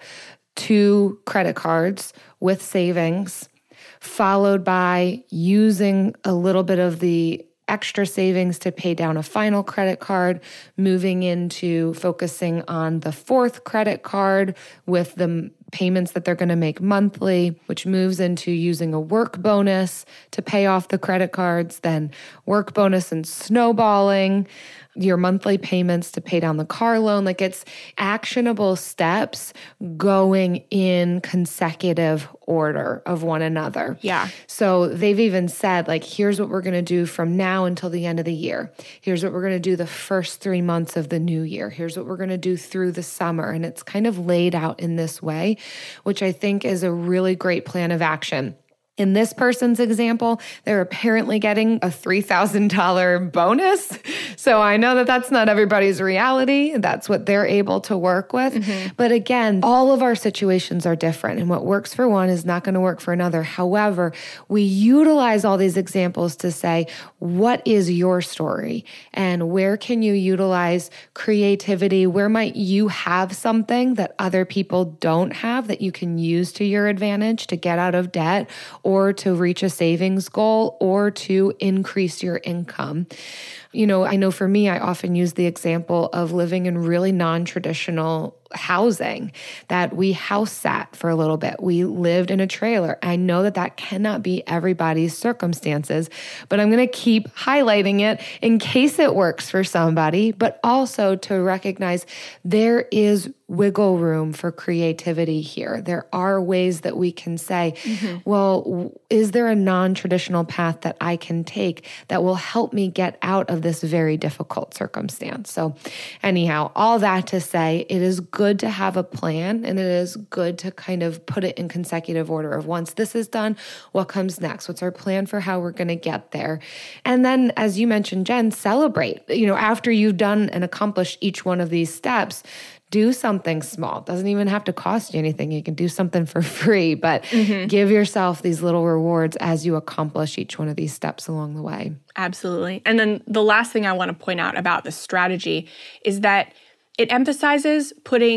two credit cards with savings, followed by using a little bit of the extra savings to pay down a final credit card, moving into focusing on the fourth credit card with the payments that they're going to make monthly, which moves into using a work bonus to pay off the credit cards, then work bonus and snowballing your monthly payments to pay down the car loan. Like it's actionable steps going in consecutive order of one another. Yeah. So they've even said, like, here's what we're going to do from now until the end of the year. Here's what we're going to do the first three months of the new year. Here's what we're going to do through the summer. And it's kind of laid out in this way, which I think is a really great plan of action. In this person's example, they're apparently getting a three thousand dollars bonus. So I know that that's not everybody's reality. That's what they're able to work with. Mm-hmm. But again, all of our situations are different, and what works for one is not going to work for another. However, we utilize all these examples to say, what is your story? And where can you utilize creativity? Where might you have something that other people don't have that you can use to your advantage to get out of debt, or to reach a savings goal, or to increase your income? You know, I know for me, I often use the example of living in really non-traditional housing, that we house sat for a little bit. We lived in a trailer. I know that that cannot be everybody's circumstances, but I'm going to keep highlighting it in case it works for somebody, but also to recognize there is wiggle room for creativity here. There are ways that we can say, mm-hmm. well, is there a non-traditional path that I can take that will help me get out of this very difficult circumstance? So anyhow, all that to say, it is good to have a plan, and it is good to kind of put it in consecutive order of, once this is done, what comes next? What's our plan for how we're going to get there? And then, as you mentioned, Jen, celebrate. You know, after you've done and accomplished each one of these steps, do something small. It doesn't even have to cost you anything. You can do something for free, but mm-hmm. give yourself these little rewards as you accomplish each one of these steps along the way. Absolutely. And then the last thing I want to point out about this strategy is that it emphasizes putting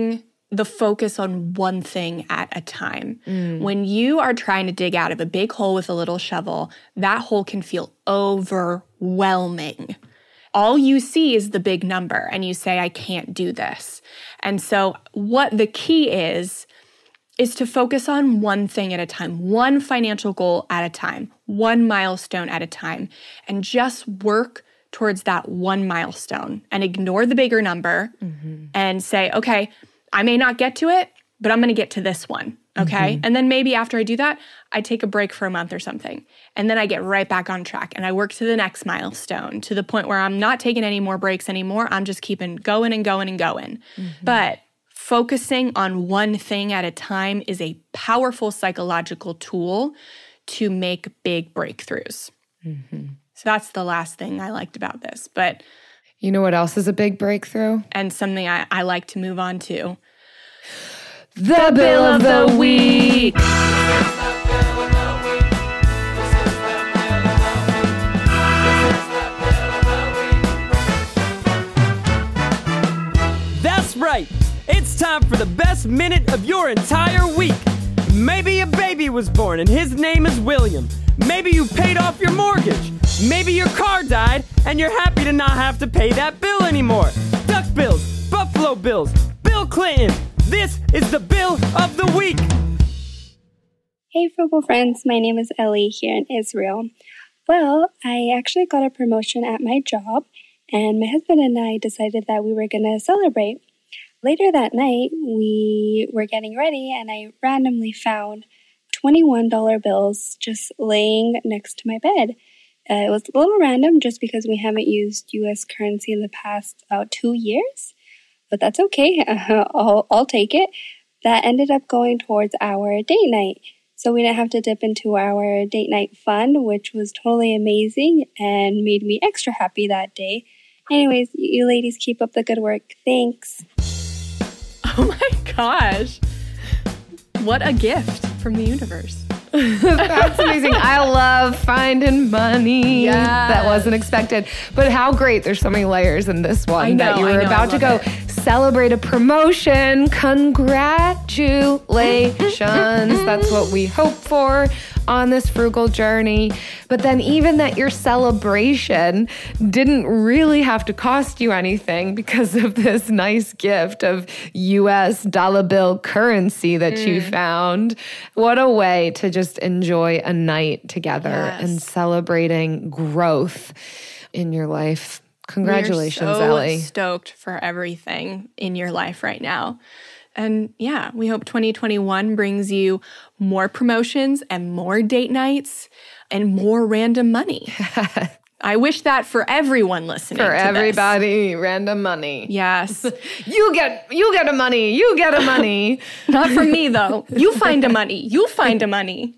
the focus on one thing at a time. Mm. When you are trying to dig out of a big hole with a little shovel, that hole can feel overwhelming. All you see is the big number and you say, I can't do this. And so what the key is, is to focus on one thing at a time, one financial goal at a time, one milestone at a time, and just work towards that one milestone and ignore the bigger number mm-hmm. and say, okay, I may not get to it, but I'm going to get to this one, okay? Mm-hmm. And then maybe after I do that, I take a break for a month or something. And then I get right back on track and I work to the next milestone to the point where I'm not taking any more breaks anymore. I'm just keeping going and going and going. Mm-hmm. But focusing on one thing at a time is a powerful psychological tool to make big breakthroughs. Mm-hmm. So that's the last thing I liked about this. But you know what else is a big breakthrough? And something I, I like to move on to. The, the Bill of the Week. That's right. It's time for the best minute of your entire week. Maybe a baby was born and his name is William. Maybe you paid off your mortgage. Maybe your car died and you're happy to not have to pay that bill anymore. Duck bills, Buffalo Bills, Bill Clinton. This is the Bill of the Week. Hey, Frugal friends. My name is Ellie here in Israel. Well, I actually got a promotion at my job, and my husband and I decided that we were going to celebrate. Later that night, we were getting ready, and I randomly found twenty-one dollar bills just laying next to my bed. Uh, it was a little random just because we haven't used U S currency in the past about two years, but that's okay. Uh, I'll, I'll take it. That ended up going towards our date night. So we didn't have to dip into our date night fund, which was totally amazing and made me extra happy that day. Anyways, you ladies keep up the good work. Thanks. Oh my gosh. What a gift from the universe. That's amazing. I love finding money. Yes. That wasn't expected. But how great. There's so many layers in this one. I know, that you were I know, about to go it. celebrate a promotion. Congratulations. That's what we hope for on this frugal journey. But then even that your celebration didn't really have to cost you anything because of this nice gift of U S dollar bill currency that mm. you found. What a way to just enjoy a night together yes. and celebrating growth in your life. Congratulations, We're so Ellie. Stoked for everything in your life right now. And yeah, we hope twenty twenty-one brings you more promotions and more date nights and more random money. I wish that for everyone listening. For to everybody, this. Random money. Yes. you get you get a money. You get a money. Not from me, though. You find a money. You find a money.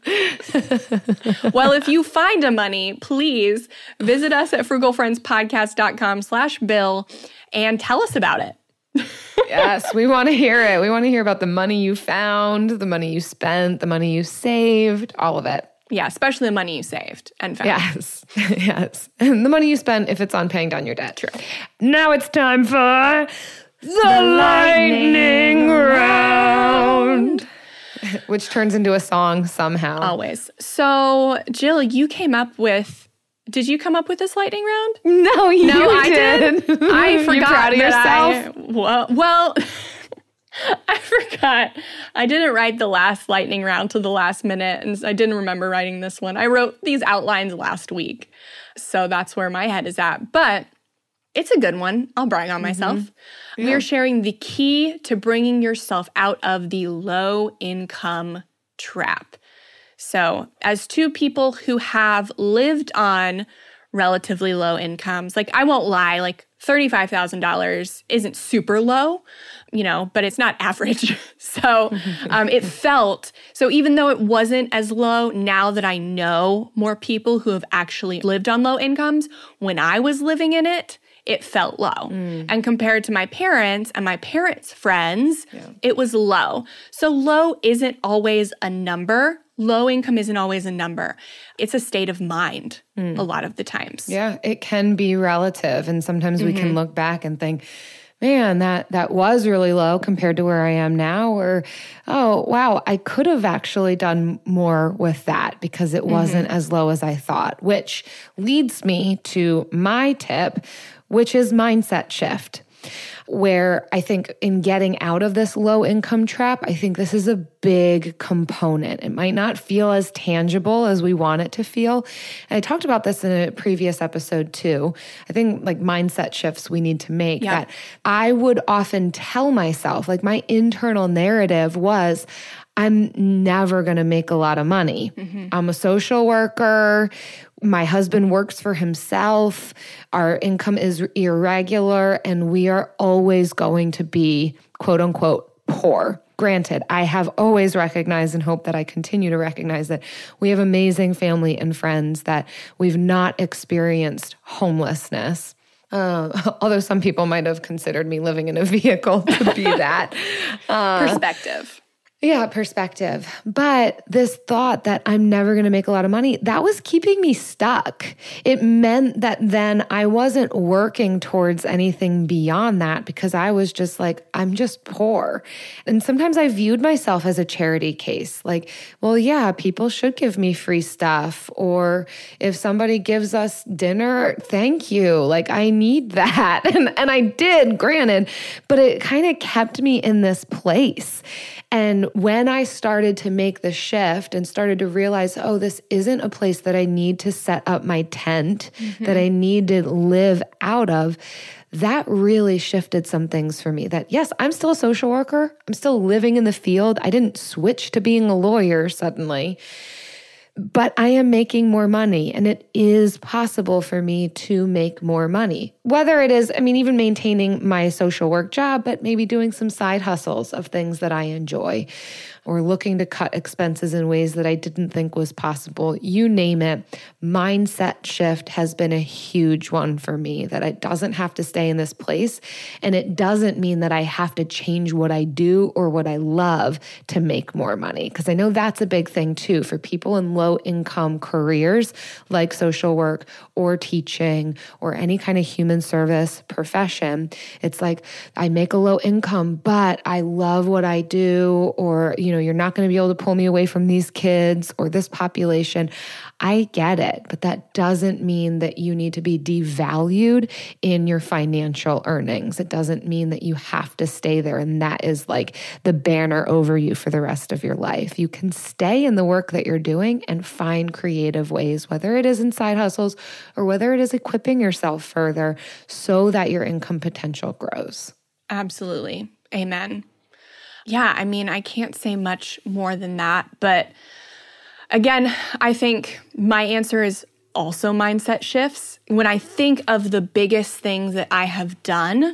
Well, if you find a money, please visit us at frugalfriendspodcast.com slash bill and tell us about it. Yes, we want to hear it. We want to hear about the money you found, the money you spent, the money you saved, all of it. Yeah, especially the money you saved and found. Yes, yes. And the money you spent if it's on paying down your debt. True. Now it's time for the, the lightning, lightning round. Which turns into a song somehow. Always. So, Jill, you came up with... Did you come up with this lightning round? No, you no, I did. did. I forgot. You proud of yourself? I, well, well I forgot. I didn't write the last lightning round to the last minute, and I didn't remember writing this one. I wrote these outlines last week, so that's where my head is at. But it's a good one. I'll brag on myself. Mm-hmm. Yeah. We are sharing the key to bringing yourself out of the low-income trap. So as two people who have lived on relatively low incomes, like I won't lie, like thirty-five thousand dollars isn't super low, you know, but it's not average. So um, it felt, so even though it wasn't as low, now that I know more people who have actually lived on low incomes, when I was living in it, it felt low. Mm. And compared to my parents and my parents' friends, yeah. it was low. So low isn't always a number. Low income isn't always a number. It's a state of mind mm. a lot of the times. Yeah, it can be relative. And sometimes mm-hmm. we can look back and think, man, that that was really low compared to where I am now, or, oh, wow, I could have actually done more with that because it wasn't mm-hmm. as low as I thought, which leads me to my tip, which is mindset shift. Where I think in getting out of this low income trap, I think this is a big component. It might not feel as tangible as we want it to feel. And I talked about this in a previous episode too. I think like mindset shifts we need to make yeah. that I would often tell myself, like my internal narrative was, I'm never going to make a lot of money. Mm-hmm. I'm a social worker. My husband works for himself. Our income is irregular, and we are always going to be, quote unquote, poor. Granted, I have always recognized and hope that I continue to recognize that we have amazing family and friends, that we've not experienced homelessness. Uh, although some people might have considered me living in a vehicle to be that. Uh, Perspective. Yeah, perspective. But this thought that I'm never going to make a lot of money, that was keeping me stuck. It meant that then I wasn't working towards anything beyond that because I was just like, I'm just poor. And sometimes I viewed myself as a charity case. Like, well, yeah, people should give me free stuff. Or if somebody gives us dinner, thank you. Like, I need that. And, and I did, granted, but it kind of kept me in this place. And when I started to make the shift and started to realize, oh, this isn't a place that I need to set up my tent, mm-hmm. that I need to live out of, that really shifted some things for me. That yes, I'm still a social worker. I'm still living in the field. I didn't switch to being a lawyer suddenly. But I am making more money, and it is possible for me to make more money. Whether it is, I mean, even maintaining my social work job, but maybe doing some side hustles of things that I enjoy, or looking to cut expenses in ways that I didn't think was possible. You name it. Mindset shift has been a huge one for me, that it doesn't have to stay in this place. And it doesn't mean that I have to change what I do or what I love to make more money. Because I know that's a big thing too for people in low income careers like social work or teaching or any kind of human service profession. It's like, I make a low income, but I love what I do, or, you know, you're not going to be able to pull me away from these kids or this population. I get it, but that doesn't mean that you need to be devalued in your financial earnings. It doesn't mean that you have to stay there and that is like the banner over you for the rest of your life. You can stay in the work that you're doing and find creative ways, whether it is in side hustles or whether it is equipping yourself further so that your income potential grows. Absolutely. Amen. Yeah, I mean, I can't say much more than that, but again, I think my answer is also mindset shifts. When I think of the biggest things that I have done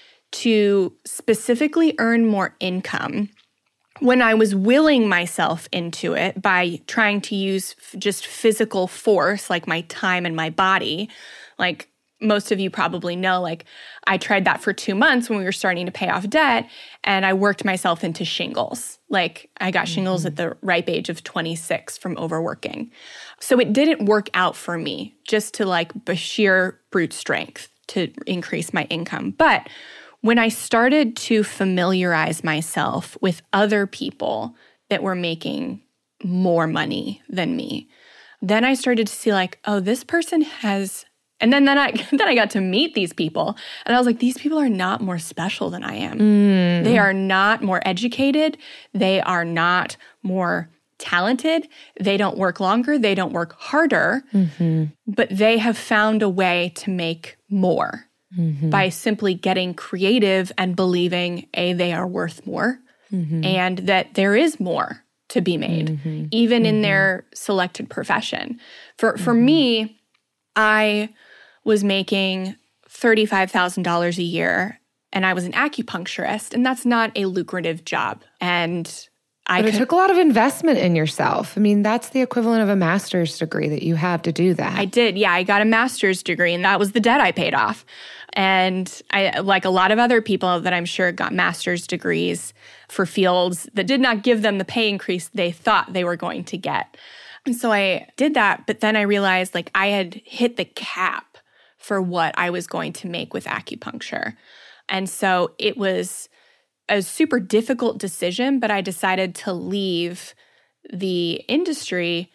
to specifically earn more income, when I was willing myself into it by trying to use f- just physical force, like my time and my body, like most of you probably know, like I tried that for two months when we were starting to pay off debt, and I worked myself into shingles. Like I got mm-hmm. shingles at the ripe age of twenty-six from overworking. So it didn't work out for me just to like sheer brute strength to increase my income. But when I started to familiarize myself with other people that were making more money than me, then I started to see like, oh, this person has... And then, then I then I got to meet these people, and I was like, these people are not more special than I am. Mm. They are not more educated. They are not more talented. They don't work longer. They don't work harder. Mm-hmm. But they have found a way to make more mm-hmm. by simply getting creative and believing, A, they are worth more, mm-hmm. and that there is more to be made, mm-hmm. even mm-hmm. in their selected profession. For For mm-hmm. me, I... was making thirty-five thousand dollars a year, and I was an acupuncturist, and that's not a lucrative job. And I But it could, took a lot of investment in yourself. I mean, that's the equivalent of a master's degree that you have to do that. I did, yeah. I got a master's degree, and that was the debt I paid off. And I, like a lot of other people that I'm sure got master's degrees for fields that did not give them the pay increase they thought they were going to get. And so I did that, but then I realized like I had hit the cap for what I was going to make with acupuncture. And so it was a super difficult decision, but I decided to leave the industry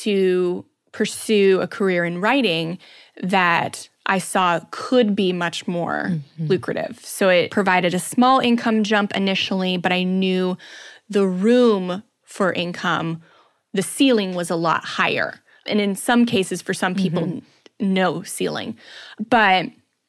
to pursue a career in writing that I saw could be much more mm-hmm. lucrative. So it provided a small income jump initially, but I knew the room for income, the ceiling was a lot higher. And in some cases, for some people, mm-hmm. no ceiling. But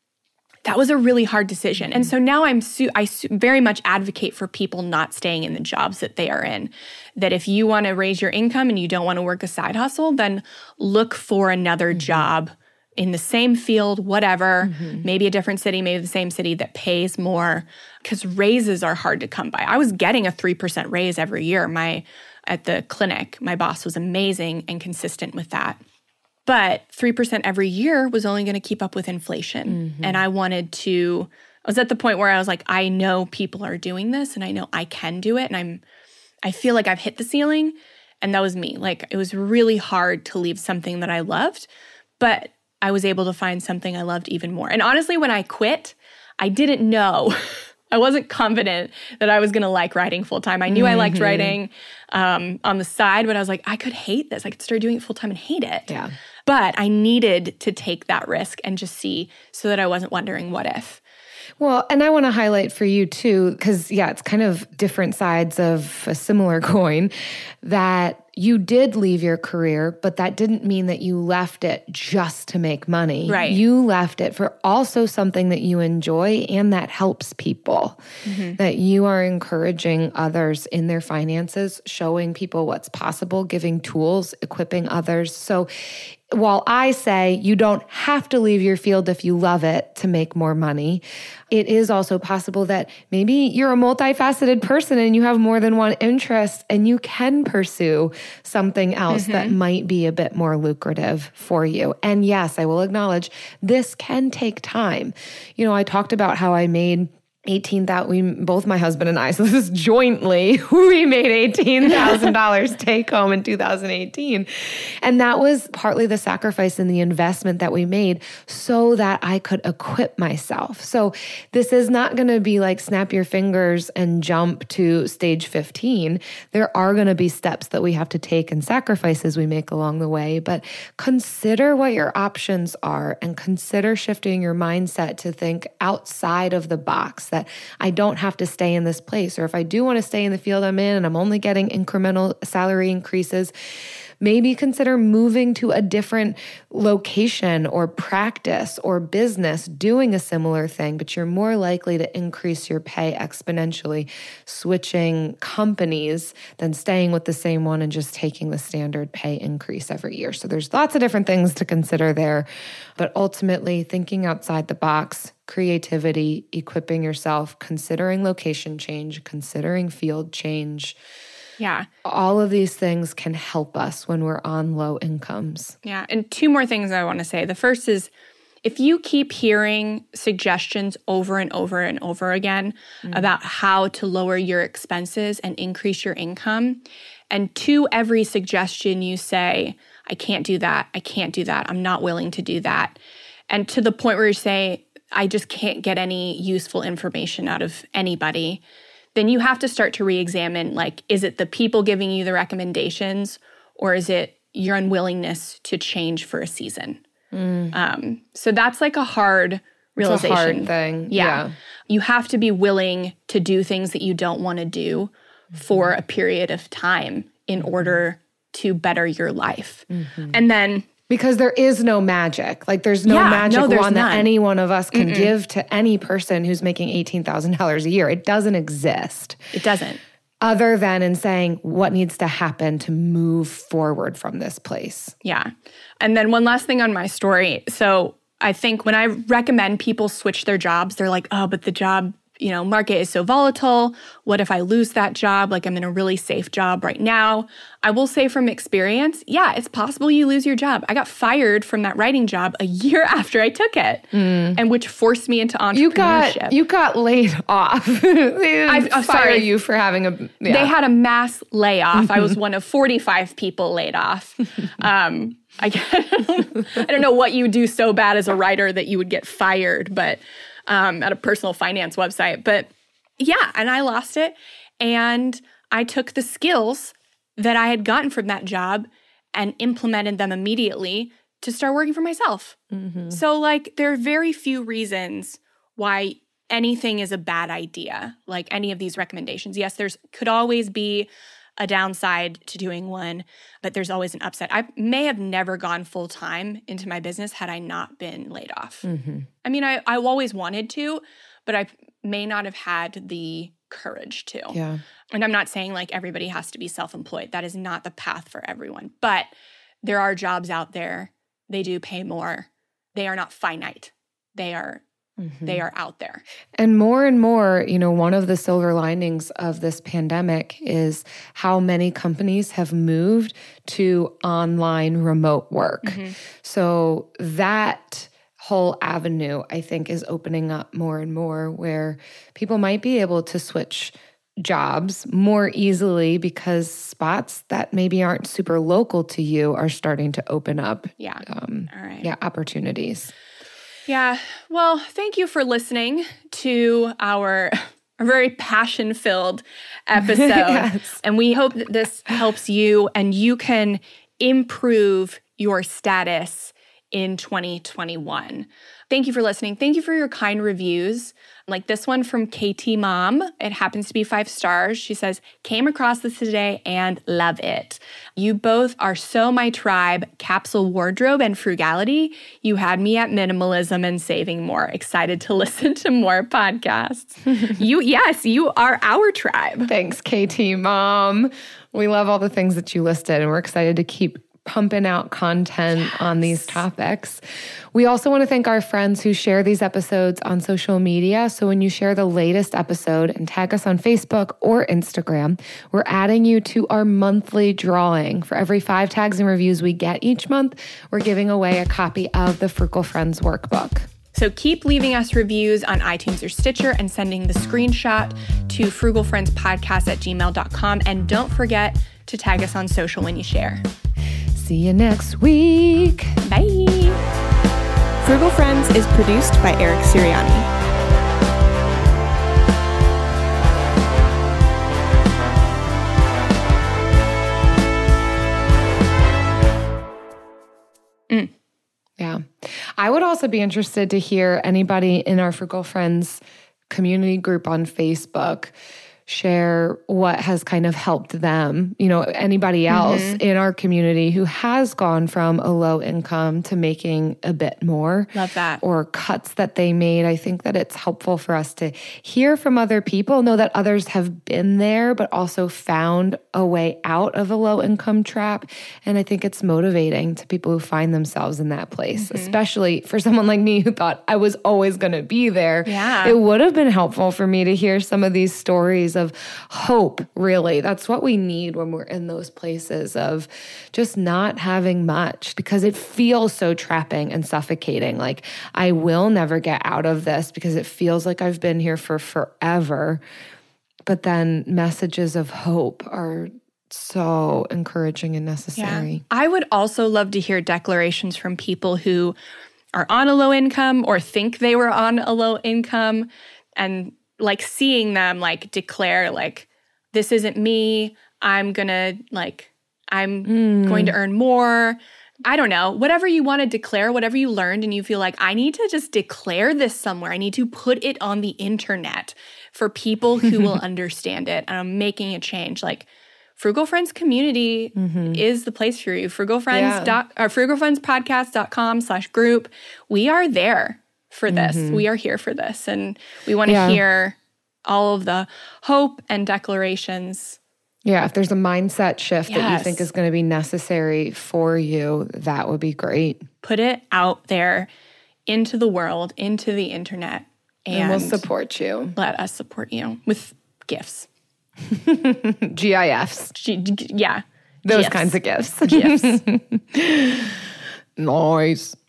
that was a really hard decision. And so now I'm su- I su- very much advocate for people not staying in the jobs that they are in. That if you want to raise your income and you don't want to work a side hustle, then look for another mm-hmm. job in the same field, whatever, mm-hmm. maybe a different city, maybe the same city that pays more, because raises are hard to come by. I was getting a three percent raise every year. My at the clinic, my boss was amazing and consistent with that. But three percent every year was only going to keep up with inflation. Mm-hmm. And I wanted to, I was at the point where I was like, I know people are doing this and I know I can do it. And I'm, I feel like I've hit the ceiling. And that was me. Like, it was really hard to leave something that I loved, but I was able to find something I loved even more. And honestly, when I quit, I didn't know. I wasn't confident that I was going to like writing full time. I knew mm-hmm. I liked writing um, on the side, but I was like, I could hate this. I could start doing it full time and hate it. Yeah. But I needed to take that risk and just see so that I wasn't wondering what if. Well, and I want to highlight for you too, because yeah, it's kind of different sides of a similar coin, that you did leave your career, but that didn't mean that you left it just to make money. Right. You left it for also something that you enjoy and that helps people, mm-hmm. that you are encouraging others in their finances, showing people what's possible, giving tools, equipping others. So while I say you don't have to leave your field if you love it to make more money, it is also possible that maybe you're a multifaceted person and you have more than one interest and you can pursue something else mm-hmm. that might be a bit more lucrative for you. And yes, I will acknowledge this can take time. You know, I talked about how I made eighteen thousand dollars, we both my husband and I, so this is jointly, we made eighteen thousand dollars take home in two thousand eighteen. And that was partly the sacrifice and the investment that we made so that I could equip myself. So this is not going to be like snap your fingers and jump to stage fifteen. There are going to be steps that we have to take and sacrifices we make along the way, but consider what your options are and consider shifting your mindset to think outside of the box, that I don't have to stay in this place. Or if I do want to stay in the field I'm in and I'm only getting incremental salary increases, maybe consider moving to a different location or practice or business doing a similar thing, but you're more likely to increase your pay exponentially switching companies than staying with the same one and just taking the standard pay increase every year. So there's lots of different things to consider there, but ultimately thinking outside the box, creativity, equipping yourself, considering location change, considering field change. Yeah. All of these things can help us when we're on low incomes. Yeah. And two more things I want to say. The first is, if you keep hearing suggestions over and over and over again mm. about how to lower your expenses and increase your income, and to every suggestion you say, I can't do that, I can't do that, I'm not willing to do that, and to the point where you say, I just can't get any useful information out of anybody, then you have to start to re-examine, like, is it the people giving you the recommendations, or is it your unwillingness to change for a season? Mm. Um, so that's like a hard realization. It's a hard thing. Yeah. yeah. You have to be willing to do things that you don't want to do mm-hmm. for a period of time in mm-hmm. order to better your life. Mm-hmm. And then... Because there is no magic. Like there's no yeah, magic no, wand none. that any one of us can Mm-mm. give to any person who's making eighteen thousand dollars a year. It doesn't exist. It doesn't. Other than in saying what needs to happen to move forward from this place. Yeah. And then one last thing on my story. So I think when I recommend people switch their jobs, they're like, oh, but the job, you know, market is so volatile. What if I lose that job? Like, I'm in a really safe job right now. I will say from experience, yeah, it's possible you lose your job. I got fired from that writing job a year after I took it, mm. and which forced me into entrepreneurship. You got you got laid off. They didn't I, I'm fire sorry. you for having a. Yeah. They had a mass layoff. I was one of forty-five people laid off. Um, I, I don't know what you do so bad as a writer that you would get fired, but um, at a personal finance website. But yeah, and I lost it. And I took the skills that I had gotten from that job and implemented them immediately to start working for myself. Mm-hmm. So like there are very few reasons why anything is a bad idea, like any of these recommendations. Yes, there's could always be a downside to doing one, but there's always an upside. I may have never gone full time into my business had I not been laid off. Mm-hmm. I mean, I, I always wanted to, but I may not have had the courage to. Yeah. And I'm not saying like everybody has to be self-employed. That is not the path for everyone. But there are jobs out there. They do pay more. They are not finite. They are mm-hmm. they are out there. And more and more, you know, one of the silver linings of this pandemic is how many companies have moved to online remote work. Mm-hmm. So that whole avenue, I think, is opening up more and more where people might be able to switch jobs more easily because spots that maybe aren't super local to you are starting to open up. Yeah. Um, All right. Yeah, opportunities. Yeah. Well, thank you for listening to our very passion-filled episode. Yes. And we hope that this helps you and you can improve your status in twenty twenty-one. Thank you for listening. Thank you for your kind reviews. Like this one from K T Mom. It happens to be five stars. She says, came across this today and love it. You both are so my tribe, capsule wardrobe and frugality. You had me at minimalism and saving more. Excited to listen to more podcasts. you, yes, you are our tribe. Thanks, K T Mom. We love all the things that you listed and we're excited to keep pumping out content yes. on these topics. We also want to thank our friends who share these episodes on social media. So when you share the latest episode and tag us on Facebook or Instagram, we're adding you to our monthly drawing. For every five tags and reviews we get each month, we're giving away a copy of the Frugal Friends Workbook. So keep leaving us reviews on iTunes or Stitcher and sending the screenshot to frugalfriendspodcast at gmail dot com. And don't forget to tag us on social when you share. See you next week. Bye. Frugal Friends is produced by Eric Siriani. Mm. Yeah. I would also be interested to hear anybody in our Frugal Friends community group on Facebook share what has kind of helped them, you know, anybody else mm-hmm. in our community who has gone from a low income to making a bit more. Love that. Or cuts that they made. I think that it's helpful for us to hear from other people, know that others have been there, but also found a way out of a low income trap. And I think it's motivating to people who find themselves in that place, mm-hmm. especially for someone like me who thought I was always going to be there. Yeah. It would have been helpful for me to hear some of these stories of hope, really. That's what we need when we're in those places of just not having much, because it feels so trapping and suffocating. Like, I will never get out of this because it feels like I've been here for forever. But then messages of hope are so encouraging and necessary. Yeah. I would also love to hear declarations from people who are on a low income or think they were on a low income, and like seeing them like declare like, this isn't me. I'm gonna like, I'm mm. going to earn more. I don't know, whatever you want to declare, whatever you learned and you feel like, I need to just declare this somewhere. I need to put it on the internet for people who will understand it. And I'm making a change. Like, Frugal Friends community mm-hmm. is the place for you. Frugal Friends yeah. dot, or frugalfriendspodcast.com slash group. We are there for this. Mm-hmm. We are here for this. And we want to yeah. hear all of the hope and declarations. Yeah, if there's a mindset shift yes. that you think is going to be necessary for you, that would be great. Put it out there into the world, into the internet. And, and we'll support you. Let us support you with gifts. G I Fs. G- g- yeah. Those GIFs. kinds of gifts. GIFs. Nice.